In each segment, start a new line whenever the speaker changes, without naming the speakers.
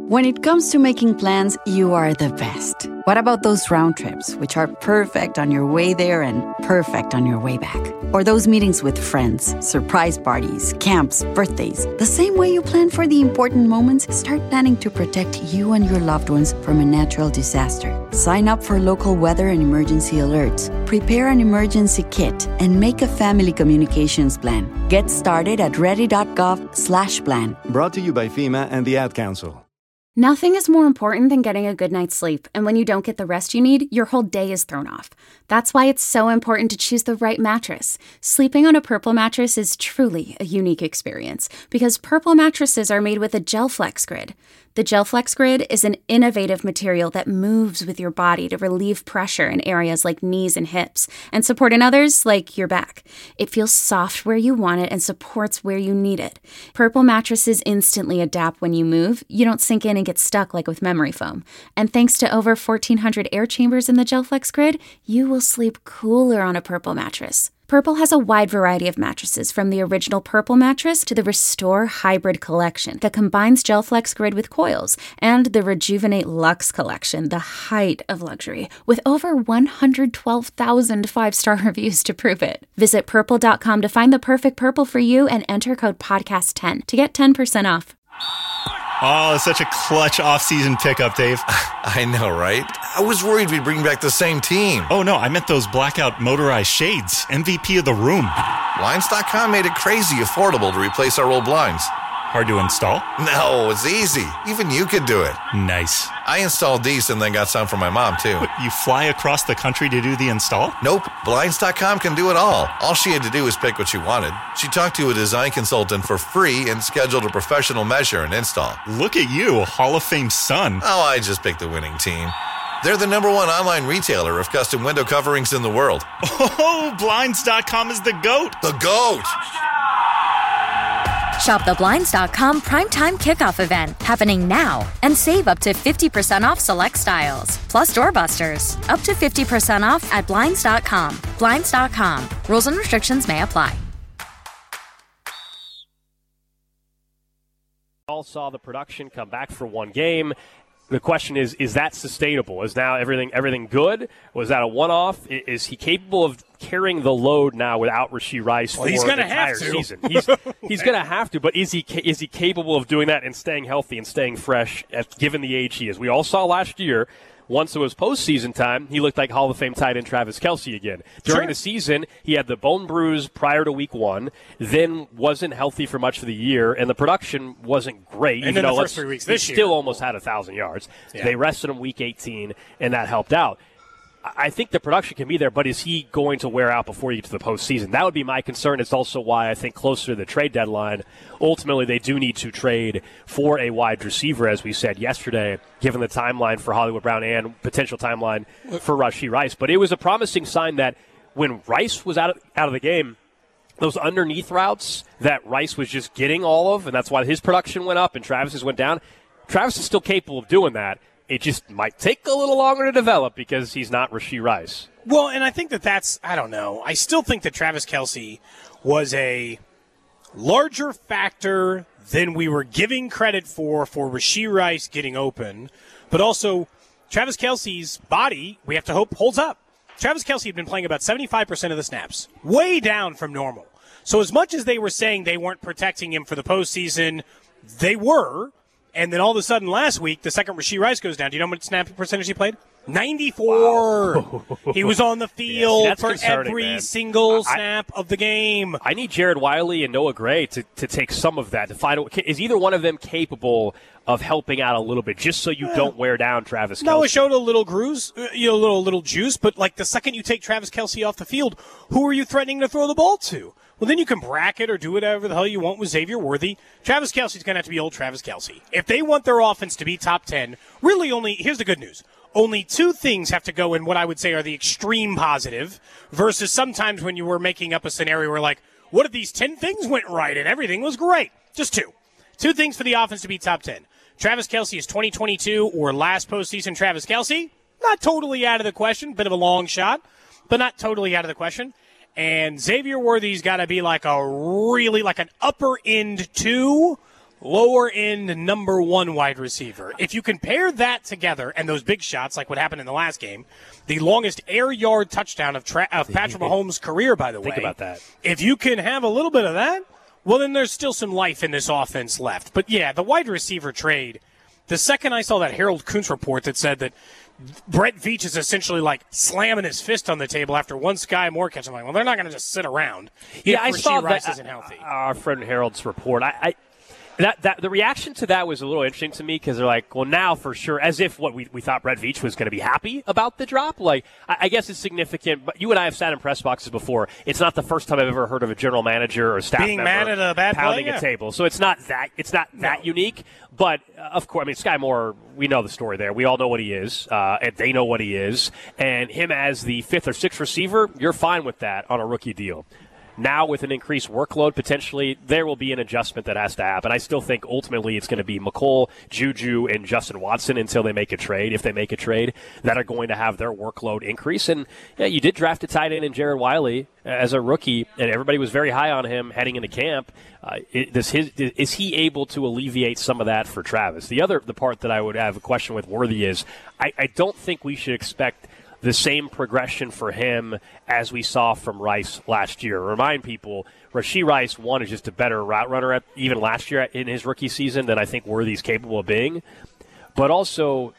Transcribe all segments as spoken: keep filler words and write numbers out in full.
When it comes to making plans, you are the best. What about those round trips, which are perfect on your way there and perfect on your way back? Or those meetings with friends, surprise parties, camps, birthdays. The same way you plan for the important moments, start planning to protect you and your loved ones from a natural disaster. Sign up for local weather and emergency alerts. Prepare an emergency kit and make a family communications plan. Get started at ready.gov slash plan.
Brought to you by FEMA and the Ad Council.
Nothing is more important than getting a good night's sleep, and when you don't get the rest you need, your whole day is thrown off. That's why it's so important to choose the right mattress. Sleeping on a Purple mattress is truly a unique experience, because Purple mattresses are made with a GelFlex Grid. The GelFlex Grid is an innovative material that moves with your body to relieve pressure in areas like knees and hips, and support in others like your back. It feels soft where you want it and supports where you need it. Purple mattresses instantly adapt when you move. You don't sink in and get stuck like with memory foam. And thanks to over fourteen hundred air chambers in the GelFlex Grid, you will sleep cooler on a Purple mattress. Purple has a wide variety of mattresses, from the original Purple mattress to the Restore Hybrid collection that combines GelFlex Grid with coils, and the Rejuvenate Luxe collection, the height of luxury, with over one hundred twelve thousand five-star reviews to prove it. Visit purple dot com to find the perfect Purple for you and enter code podcast ten to get ten percent off.
Oh, it's such a clutch off-season pickup, Dave.
I know, right? I was worried we'd bring back the same team.
Oh, no, I meant those blackout motorized shades. M V P of the room.
Blinds dot com made it crazy affordable to replace our old blinds.
Hard to install?
No, it's easy. Even you could do it.
Nice.
I installed these and then got some for my mom, too.
What, you fly across the country to do the install?
Nope. Blinds dot com can do it all. All she had to do was pick what she wanted. She talked to a design consultant for free and scheduled a professional measure and install.
Look at you, a Hall of Fame son.
Oh, I just picked the winning team. They're the number one online retailer of custom window coverings in the world.
Oh, Blinds dot com is the GOAT.
The GOAT!
Shop the Blinds dot com Primetime Kickoff event happening now and save up to fifty percent off select styles. Plus doorbusters, up to fifty percent off at Blinds dot com. Blinds dot com. Rules and restrictions may apply.
All saw the production come back for one game. The question is, is that sustainable? Is now everything everything good? Was that a one-off? Is he capable of carrying the load now without Rashee Rice
well,
for
he's
the
gonna
entire
have to.
season? He's he's going to have to, but is he is he capable of doing that and staying healthy and staying fresh, at, given the age he is? We all saw last year, once it was postseason time, he looked like Hall of Fame tight end Travis Kelce again. During
sure.
the season, he had the bone bruise prior to week one, then wasn't healthy for much of the year, and the production wasn't great.
And
even
then
though
the first three weeks
he
this year.
still almost had one thousand yards.
Yeah.
They rested him week eighteen, and that helped out. I think the production can be there, but is he going to wear out before you get to the postseason? That would be my concern. It's also why I think closer to the trade deadline, ultimately they do need to trade for a wide receiver, as we said yesterday, given the timeline for Hollywood Brown and potential timeline for Rashee Rice. But it was a promising sign that when Rice was out of, out of the game, those underneath routes that Rice was just getting all of, and that's why his production went up and Travis's went down, Travis is still capable of doing that. It just might take a little longer to develop because he's not Rashee Rice.
Well, and I think that that's, I don't know. I still think that Travis Kelce was a larger factor than we were giving credit for for Rashee Rice getting open. But also, Travis Kelce's body, we have to hope, holds up. Travis Kelce had been playing about seventy-five percent of the snaps, way down from normal. So as much as they were saying they weren't protecting him for the postseason, they were. And then all of a sudden last week, the second Rashee Rice goes down. Do you know how much snap percentage he played? ninety-four. Wow. He was on the field yeah, see, for every man. single snap I, of the game.
I need Jared Wiley and Noah Gray to, to take some of that. To find out, is either one of them capable of helping out a little bit, just so you yeah. don't wear down Travis Kelce?
Noah showed a little bruise, you know, a little, little juice, but like the second you take Travis Kelce off the field, who are you threatening to throw the ball to? Well, then you can bracket or do whatever the hell you want with Xavier Worthy. Travis Kelce's going to have to be old Travis Kelce. If they want their offense to be top ten, really only, here's the good news. Only two things have to go in what I would say are the extreme positive versus sometimes when you were making up a scenario where like, what if these ten things went right and everything was great? Just two. Two things for the offense to be top ten. Travis Kelce is twenty twenty-two or last postseason Travis Kelce. Not totally out of the question. Bit of a long shot, but not totally out of the question. And Xavier Worthy's got to be like a really, like an upper end two, lower end number one wide receiver. If you compare that together and those big shots, like what happened in the last game, the longest air yard touchdown of, tra- of Patrick Mahomes' career, by the way.
Think about that.
If you can have a little bit of that, well, then there's still some life in this offense left. But, yeah, the wide receiver trade, the second I saw that Harold Kuntz report that said that Brett Veach is essentially like slamming his fist on the table after one Sky Moore catch, I'm like, well, they're not going to just sit around.
Yeah, I
Rasheed
saw
Rice
that.
Isn't healthy.
Uh, our friend Harold's report. I, I that that the reaction to that was a little interesting to me because they're like, well, now for sure, as if what we we thought Brett Veach was going to be happy about the drop. Like, I, I guess it's significant. But you and I have sat in press boxes before. It's not the first time I've ever heard of a general manager or staff
being
member
mad at a bad
pounding
play, yeah.
a table. So it's not that it's not
No.
that unique. But uh, of course, I mean, Sky Moore, we know the story there. We all know what he is, uh, and they know what he is. And him as the fifth or sixth receiver, you're fine with that on a rookie deal. Now, with an increased workload, potentially, there will be an adjustment that has to happen. I still think ultimately it's going to be McColl, Juju, and Justin Watson until they make a trade, if they make a trade, that are going to have their workload increase. And, yeah, you did draft a tight end in Jared Wiley as a rookie, and everybody was very high on him heading into camp. Uh, does his, is he able to alleviate some of that for Travis? The other the part that I would have a question with Worthy is I, I don't think we should expect the same progression for him as we saw from Rice last year. Remind people, Rasheed Rice, one, is just a better route runner at, even last year in his rookie season than I think Worthy's capable of being. But also,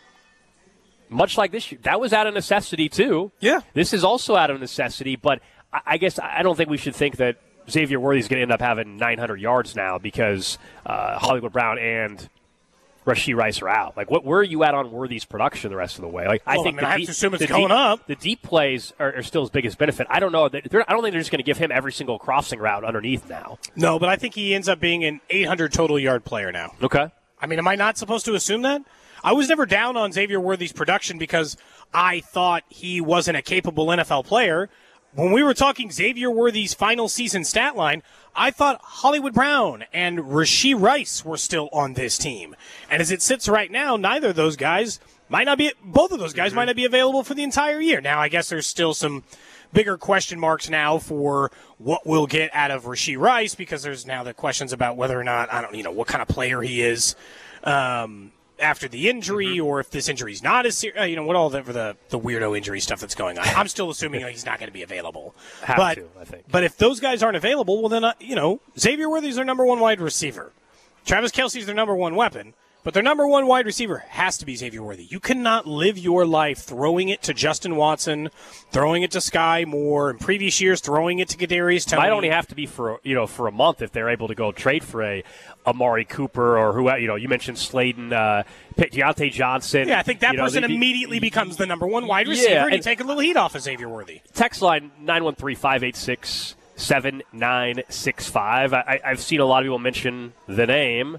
much like this year, that was out of necessity too.
Yeah.
This is also out of necessity, but I, I guess I don't think we should think that Xavier Worthy's going to end up having nine hundred yards now because uh, Hollywood Brown and Rasheed Rice are out. Like, what? Where are you at on Worthy's production the rest of the way? Like,
well,
I think
I, mean,
the
I have
deep,
to assume it's
the
going
deep,
up.
The deep plays are, are still his biggest benefit. I don't know. They're, I don't think they're just going to give him every single crossing route underneath now.
No, but I think he ends up being an eight hundred total yard player now.
Okay.
I mean, am I not supposed to assume that? I was never down on Xavier Worthy's production because I thought he wasn't a capable N F L player. When we were talking Xavier Worthy's final season stat line, I thought Hollywood Brown and Rasheed Rice were still on this team. And as it sits right now, neither of those guys might not be, both of those guys mm-hmm. might not be available for the entire year. Now, I guess there's still some bigger question marks now for what we'll get out of Rasheed Rice because there's now the questions about whether or not, I don't you know, what kind of player he is. Um, after the injury, mm-hmm. or if this injury is not as serious, you know, what all the, the the weirdo injury stuff that's going on. I'm still assuming like, he's not going to be available.
Have
but,
to, I think.
But if those guys aren't available, well then, uh, you know, Xavier Worthy's their number one wide receiver. Travis Kelce's their number one weapon. But their number one wide receiver has to be Xavier Worthy. You cannot live your life throwing it to Justin Watson, throwing it to Sky Moore, in previous years throwing it to Kadarius Toney.
Might only have to be for you know for a month if they're able to go trade for a Amari Cooper or who you know you mentioned Slayton, uh, Deontay Johnson.
Yeah, I think that
you know,
person
they,
immediately becomes the number one wide receiver,
yeah,
and you
and
take a little heat off of Xavier Worthy.
Text line nine one three, five eight six, seven nine six five. I, I've seen a lot of people mention the name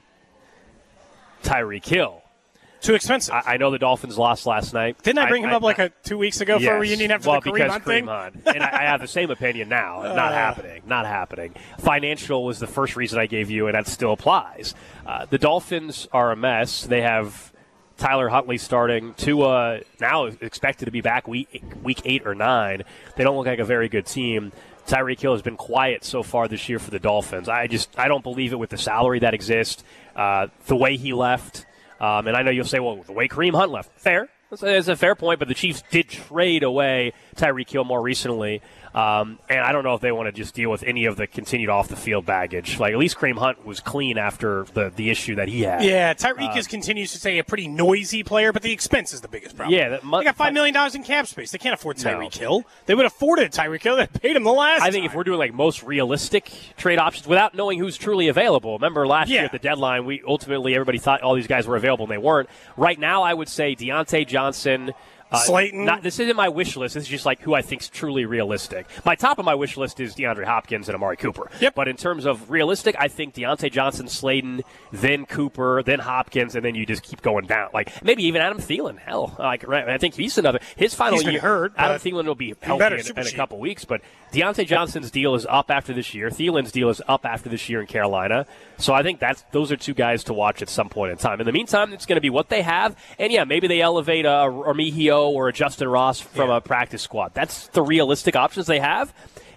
Tyreek Hill.
Too expensive.
I, I know the Dolphins lost last night.
Didn't I bring
I,
him
I,
up like a two weeks ago
yes.
for a reunion after
well,
the Kareem
because
Hunt
Kareem
thing?
Hunt. And I, I have the same opinion now.
Uh,
not happening. Not happening. Financial was the first reason I gave you, and that still applies. Uh, the Dolphins are a mess. They have Tyler Huntley starting. Tua now expected to be back week week eight or nine. They don't look like a very good team. Tyreek Hill has been quiet so far this year for the Dolphins. I just I don't believe it with the salary that exists, uh, the way he left. Um, and I know you'll say, well, the way Kareem Hunt left. Fair. It's a fair point, but the Chiefs did trade away Tyreek Hill more recently. Um, and I don't know if they want to just deal with any of the continued off-the-field baggage. Like, at least Kareem Hunt was clean after the, the issue that he had.
Yeah, Tyreek
uh,
is continues to stay a pretty noisy player, but the expense is the biggest problem.
Yeah, that mu-
they got five million dollars in cap space. They can't afford Tyreek
No.
Hill. They would have afforded Tyreek Hill. They paid him the last
I think
time.
if we're doing, like, most realistic trade options without knowing who's truly available. Remember last
Yeah.
year at the deadline, we ultimately everybody thought all these guys were available, and they weren't. Right now, I would say Deontay Johnson – Uh,
Slayton.
Not, this isn't my wish list. This is just like who I think is truly realistic. My top of my wish list is DeAndre Hopkins and Amari Cooper.
Yep.
But in terms of realistic, I think Deontay Johnson, Slayton, then Cooper, then Hopkins, and then you just keep going down. Like maybe even Adam Thielen. Hell, like right, I think he's another. His final
He's been
year.
hurt,
Adam
but
Thielen will be
better,
healthy in,
super
in a
cheap.
couple weeks. But Deontay Johnson's deal is up after this year. Thielen's deal is up after this year in Carolina. So I think that's those are two guys to watch at some point in time. In the meantime, it's going to be what they have. And yeah, maybe they elevate a Armigio or a Justin Ross from
Yeah.
a practice squad. That's the realistic options they have.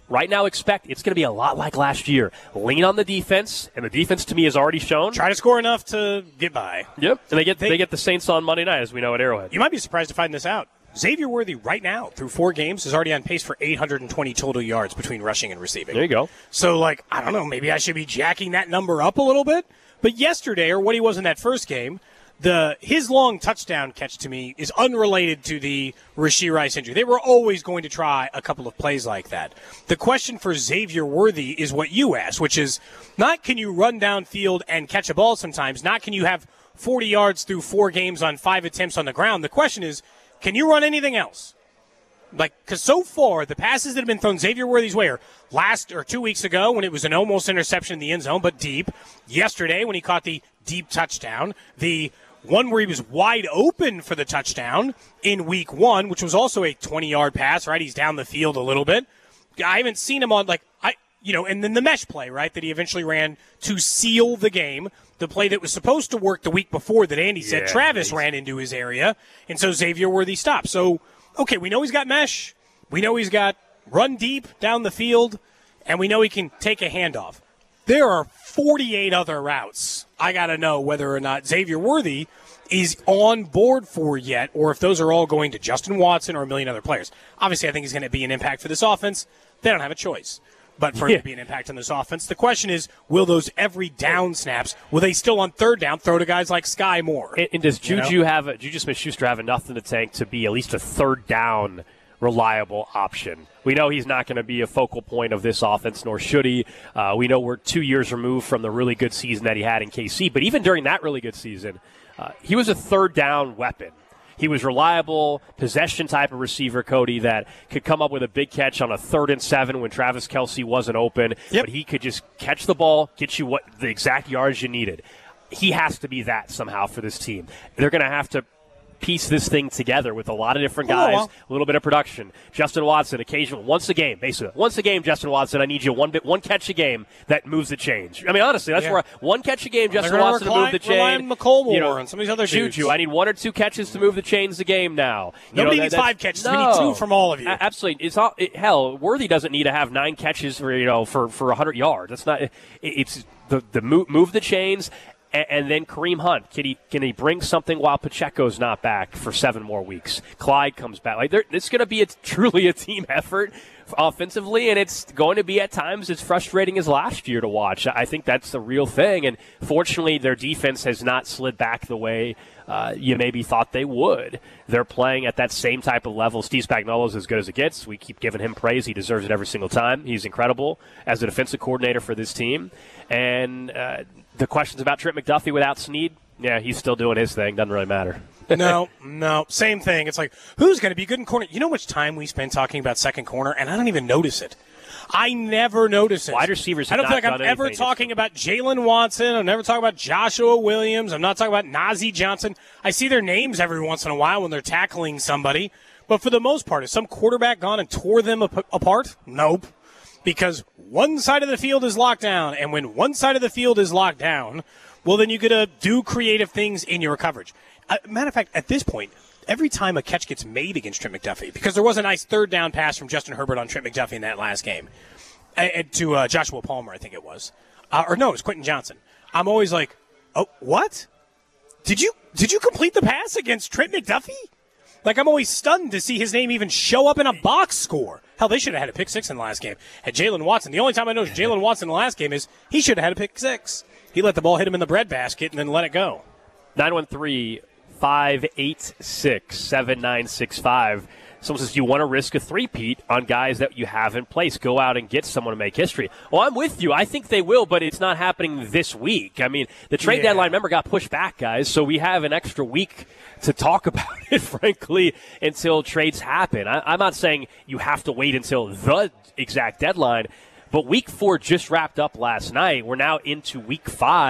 right now expect it's going to be a lot like last year. Lean on the defense, and the defense to me has already shown.
Try to score enough to get by.
Yep, and they get
they,
they get the Saints on Monday night, as we know at Arrowhead.
You might be surprised to find this out. Xavier Worthy right now, through four games, is already on pace for eight hundred twenty total yards between rushing and receiving.
There you go.
So, like, I don't know, maybe I should be jacking that number up a little bit. But yesterday, or what he was in that first game, the his long touchdown catch to me is unrelated to the Rashee Rice injury. They were always going to try a couple of plays like that. The question for Xavier Worthy is what you asked, which is not can you run downfield and catch a ball sometimes, not can you have forty yards through four games on five attempts on the ground. The question is, can you run anything else? Like, because so far, the passes that have been thrown Xavier Worthy's way are last or two weeks ago when it was an almost interception in the end zone, but deep. Yesterday when he caught the deep touchdown. The one where he was wide open for the touchdown in week one, which was also a twenty-yard pass, right? He's down the field a little bit. I haven't seen him on, like, I, you know, and then the mesh play, right, that he eventually ran to seal the game. The play that was supposed to work the week before that Andy said yeah, Travis geez. ran into his area, and so Xavier Worthy stopped. So, okay, we know he's got mesh. We know he's got run deep down the field, and we know he can take a handoff. There are forty-eight other routes I got to know whether or not Xavier Worthy is on board for yet, or if those are all going to Justin Watson or a million other players. Obviously, I think he's going to be an impact for this offense. They don't have a choice but for him
yeah.
to be an impact on this offense. The question is, will those every down snaps, will they still on third down throw to guys like Sky Moore?
And, and does Juju
you know?
have a, Juju Smith-Schuster have enough in the tank to be at least a third down reliable option? We know he's not going to be a focal point of this offense, nor should he. Uh, we know we're two years removed from the really good season that he had in K C, but even during that really good season, uh, he was a third down weapon. He was reliable, possession type of receiver, Cody, that could come up with a big catch on a third and seven when Travis Kelce wasn't open,
yep.
but he could just catch the ball, get you what the exact yards you needed. He has to be that somehow for this team. They're going to have to piece this thing together with a lot of different guys,
oh, well.
a little bit of production. Justin Watson, occasional, once a game, basically. Once a game, Justin Watson, I need you one bit, one catch a game that moves the change. I mean, honestly, that's
yeah.
where I, one catch a game,
well,
Justin Watson
rely,
to move the chain.
Rely on McCole
you know,
Moore and some of these other
Juju,
dudes.
I need one or two catches to move the chains the game now. You
Nobody
know,
needs
that,
five catches.
No.
We need two from all of you.
A- absolutely. It's all, it, hell, Worthy doesn't need to have nine catches for, you know, for, for one hundred yards. That's not. It, it's the, the move, move the chains. And then Kareem Hunt, can he can he bring something while Pacheco's not back for seven more weeks? Clyde comes back. Like it's going to be a, truly a team effort offensively, and it's going to be at times as frustrating as last year to watch. I think that's the real thing. And fortunately, their defense has not slid back the way uh, you maybe thought they would. They're playing at that same type of level. Steve Spagnuolo is as good as it gets. We keep giving him praise. He deserves it every single time. He's incredible as a defensive coordinator for this team. And uh, the questions about Trent McDuffie without Snead, yeah, he's still doing his thing. Doesn't really matter.
no, no. Same thing. It's like, who's going to be good in corner? You know how much time we spend talking about second corner, and I don't even notice it. I never notice it.
Wide receivers have
I don't
not
feel like I'm ever
anything.
talking about Jalen Watson. I'm never talking about Joshua Williams. I'm not talking about Najee Johnson. I see their names every once in a while when they're tackling somebody. But for the most part, has some quarterback gone and tore them ap- apart? Nope. Because one side of the field is locked down, and when one side of the field is locked down, well, then you got to do creative things in your coverage. Uh, matter of fact, at this point, every time a catch gets made against Trent McDuffie, because there was a nice third down pass from Justin Herbert on Trent McDuffie in that last game, uh, to uh, Joshua Palmer, I think it was. Uh, or no, it was Quentin Johnson. I'm always like, oh, what? Did you did you complete the pass against Trent McDuffie? Like, I'm always stunned to see his name even show up in a box score. Hell, they should have had a pick six in the last game. Had Jalen Watson. The only time I noticed Jalen Watson in the last game is he should have had a pick six. He let the ball hit him in the breadbasket and then let it go.
nine one three, five eight six, seven nine six five. Someone says, you want to risk a three-peat on guys that you have in place. Go out and get someone to make history. Well, I'm with you. I think they will, but it's not happening this week. I mean, the trade
yeah.
deadline, remember, got pushed back, guys, so we have an extra week to talk about it, frankly, until trades happen. I, I'm not saying you have to wait until the exact deadline, but week four just wrapped up last night. We're now into week five.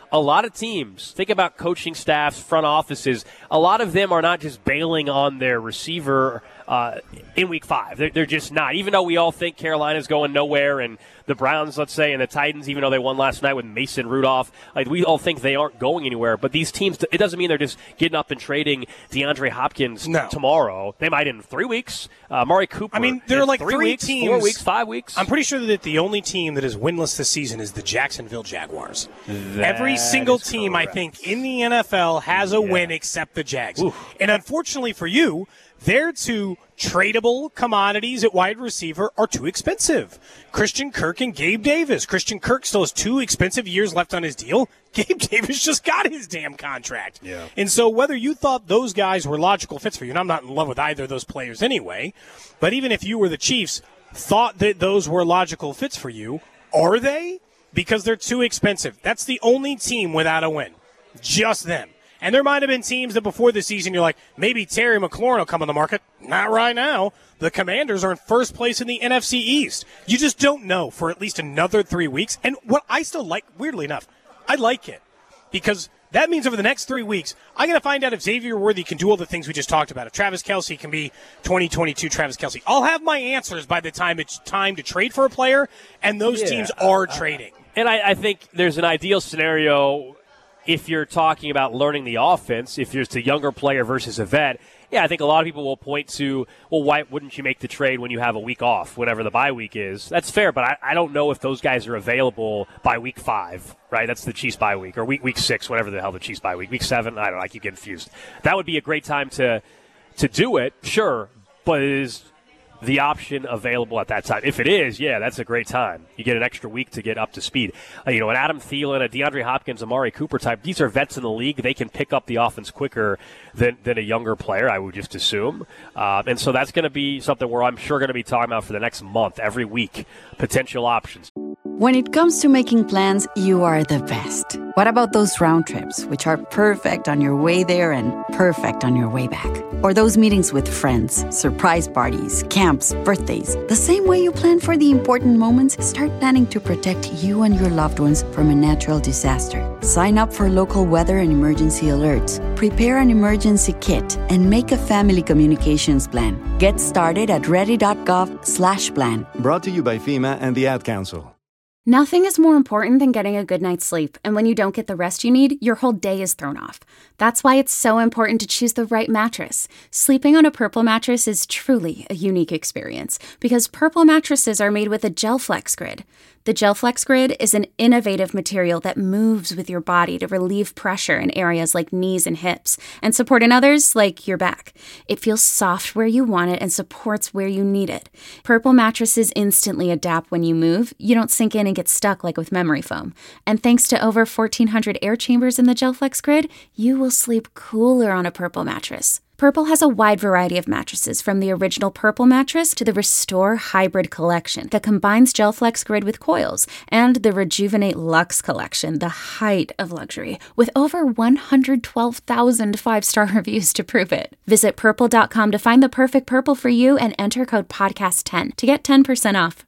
a lot of teams, think about coaching staffs, front offices, a lot of them are not just bailing on their receiver uh, in week five. They're, they're just not. Even though we all think Carolina's going nowhere and the Browns, let's say, and the Titans, even though they won last night with Mason Rudolph, like we all think they aren't going anywhere. But these teams, it doesn't mean they're just getting up and trading DeAndre Hopkins
no.
tomorrow. They might in three weeks. Uh, Amari Cooper.
I mean, there are like
three,
three
weeks,
teams.
Four weeks, five weeks.
I'm pretty sure that the only team that is winless this season is the Jacksonville Jaguars.
That
Every single team,
correct.
I think, in the N F L has a
yeah.
win except the Jags.
Oof.
And unfortunately for you, their two tradable commodities at wide receiver are too expensive. Christian Kirk and Gabe Davis. Christian Kirk still has two expensive years left on his deal. Gabe Davis just got his damn contract.
Yeah.
And so whether you thought those guys were logical fits for you, and I'm not in love with either of those players anyway, but even if you were the Chiefs, thought that those were logical fits for you, are they? Because they're too expensive. That's the only team without a win. Just them. And there might have been teams that before the season you're like, maybe Terry McLaurin will come on the market. Not right now. The Commanders are in first place in the N F C East. You just don't know for at least another three weeks. And what I still like, weirdly enough, I like it. Because that means over the next three weeks, I'm going to find out if Xavier Worthy can do all the things we just talked about. If Travis Kelce can be twenty twenty-two Travis Kelce. I'll have my answers by the time it's time to trade for a player, and those
yeah.
teams are trading.
And I, I think there's an ideal scenario if you're talking about learning the offense, if there's a younger player versus a vet. Yeah, I think a lot of people will point to, well, why wouldn't you make the trade when you have a week off, whenever the bye week is? That's fair, but I, I don't know if those guys are available by week five, right? That's the Chiefs bye week, or week week six, whatever the hell the Chiefs bye week. Week seven, I don't know, I keep getting confused. That would be a great time to to do it, sure, but it is the option available at that time? If it is, yeah, that's a great time. You get an extra week to get up to speed. Uh, you know, an Adam Thielen, a DeAndre Hopkins, Amari Cooper type, these are vets in the league. They can pick up the offense quicker than, than a younger player, I would just assume. Uh, and so that's going to be something where I'm sure going to be talking about for the next month, every week, potential options.
When it comes to making plans, you are the best. What about those round trips, which are perfect on your way there and perfect on your way back? Or those meetings with friends, surprise parties, camps, birthdays. The same way you plan for the important moments, start planning to protect you and your loved ones from a natural disaster. Sign up for local weather and emergency alerts. Prepare an emergency kit and make a family communications plan. Get started at ready.gov slash plan.
Brought to you by FEMA and the Ad Council.
Nothing is more important than getting a good night's sleep, and when you don't get the rest you need, your whole day is thrown off. That's why it's so important to choose the right mattress. Sleeping on a Purple mattress is truly a unique experience, because Purple mattresses are made with a GelFlex Grid. The GelFlex Grid is an innovative material that moves with your body to relieve pressure in areas like knees and hips, and support in others like your back. It feels soft where you want it and supports where you need it. Purple mattresses instantly adapt when you move. You don't sink in and get stuck like with memory foam. And thanks to over fourteen hundred air chambers in the GelFlex Grid, you will sleep cooler on a Purple mattress. Purple has a wide variety of mattresses, from the original Purple mattress to the Restore Hybrid collection that combines GelFlex Grid with coils, and the Rejuvenate Luxe collection, the height of luxury, with over one hundred twelve thousand five-star reviews to prove it. Visit purple dot com to find the perfect Purple for you and enter code podcast ten to get ten percent off.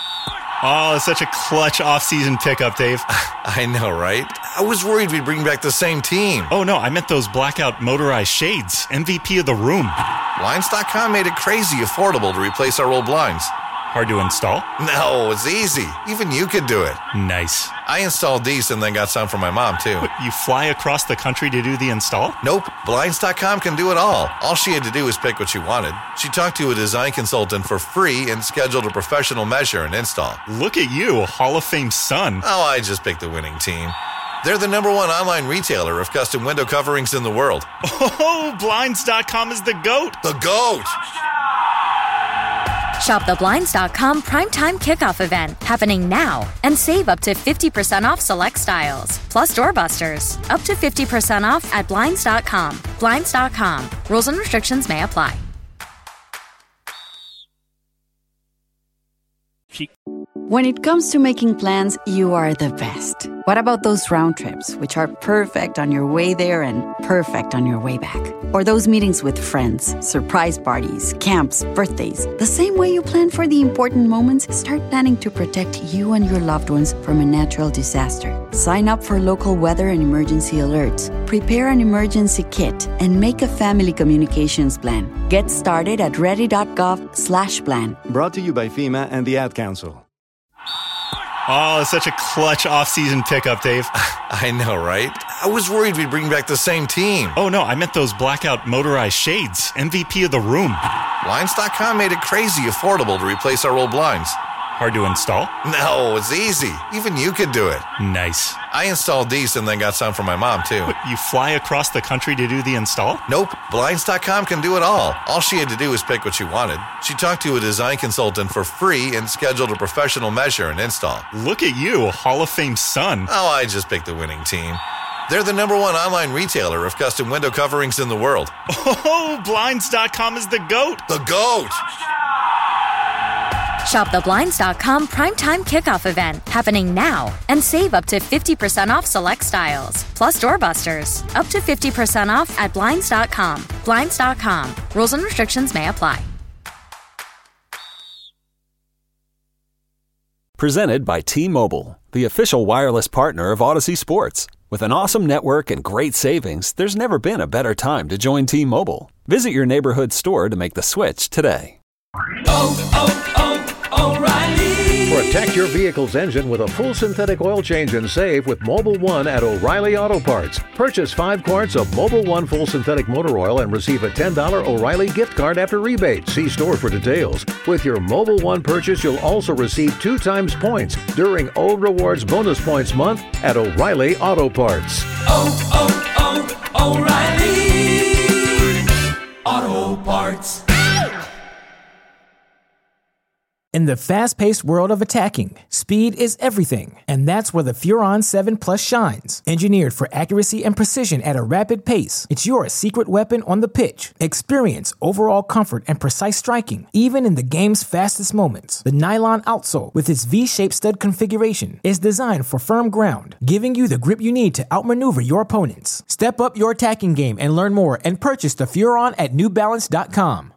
Oh, such a clutch off-season pickup, Dave.
I know, right? I was worried we'd bring back the same team.
Oh, no, I meant those blackout motorized shades. M V P of the room.
Blinds dot com made it crazy affordable to replace our old blinds.
Hard to install?
No, it's easy. Even you could do it.
Nice.
I installed these and then got some for my mom, too.
What, you fly across the country to do the install?
Nope. Blinds dot com can do it all. All she had to do was pick what she wanted. She talked to a design consultant for free and scheduled a professional measure and install.
Look at you, Hall of Fame son.
Oh, I just picked the winning team. They're the number one online retailer of custom window coverings in the world.
Oh, Blinds dot com is the GOAT.
The GOAT!
Shop the Blinds dot com Primetime Kickoff event happening now and save up to fifty percent off select styles. Plus doorbusters. Up to fifty percent off at Blinds dot com. Blinds dot com. Rules and restrictions may apply.
When it comes to making plans, you are the best. What about those round trips, which are perfect on your way there and perfect on your way back? Or those meetings with friends, surprise parties, camps, birthdays. The same way you plan for the important moments, start planning to protect you and your loved ones from a natural disaster. Sign up for local weather and emergency alerts. Prepare an emergency kit and make a family communications plan. Get started at ready.gov slash plan.
Brought to you by FEMA and the Ad Council.
Oh, such a clutch off-season pickup, Dave.
I know, right? I was worried we'd bring back the same team.
Oh, no, I meant those blackout motorized shades. M V P of the room.
Blinds dot com made it crazy affordable to replace our old blinds.
Hard to install?
No, it's easy. Even you could do it.
Nice.
I installed these and then got some for my mom, too.
But you fly across the country to do the install?
Nope. Blinds dot com can do it all. All she had to do was pick what she wanted. She talked to a design consultant for free and scheduled a professional measure and install.
Look at you, a Hall of Fame son.
Oh, I just picked the winning team. They're the number one online retailer of custom window coverings in the world.
Oh, Blinds dot com is the GOAT.
The GOAT!
Shop the Blinds dot com Primetime Kickoff event happening now and save up to fifty percent off select styles. Plus doorbusters, up to fifty percent off at Blinds dot com. Blinds dot com. Rules and restrictions may apply.
Presented by T-Mobile, the official wireless partner of Odyssey Sports. With an awesome network and great savings, there's never been a better time to join T-Mobile. Visit your neighborhood store to make the switch today.
Oh, oh, oh, O'Reilly!
Protect your vehicle's engine with a full synthetic oil change and save with Mobil one at O'Reilly Auto Parts. Purchase five quarts of Mobil one full synthetic motor oil and receive a ten dollars O'Reilly gift card after rebate. See store for details. With your Mobil one purchase, you'll also receive two times points during O Rewards Bonus Points Month at O'Reilly Auto Parts.
Oh, oh, oh, O'Reilly Auto Parts.
In the fast-paced world of attacking, speed is everything, and that's where the Furon seven Plus shines. Engineered for accuracy and precision at a rapid pace, it's your secret weapon on the pitch. Experience overall comfort and precise striking, even in the game's fastest moments. The nylon outsole, with its V-shaped stud configuration, is designed for firm ground, giving you the grip you need to outmaneuver your opponents. Step up your attacking game and learn more and purchase the Furon at New Balance dot com.